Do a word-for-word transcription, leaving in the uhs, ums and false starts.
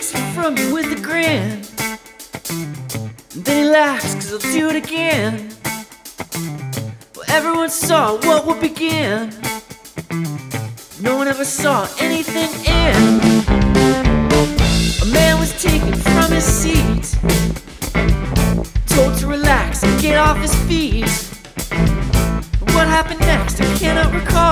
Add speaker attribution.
Speaker 1: takes it from you with a grin. And then he laughs, cause he'll do it again. Well, everyone saw what would begin. No one ever saw anything end. A man was taken from his seat, told to relax and get off his feet. What happened next, I cannot recall.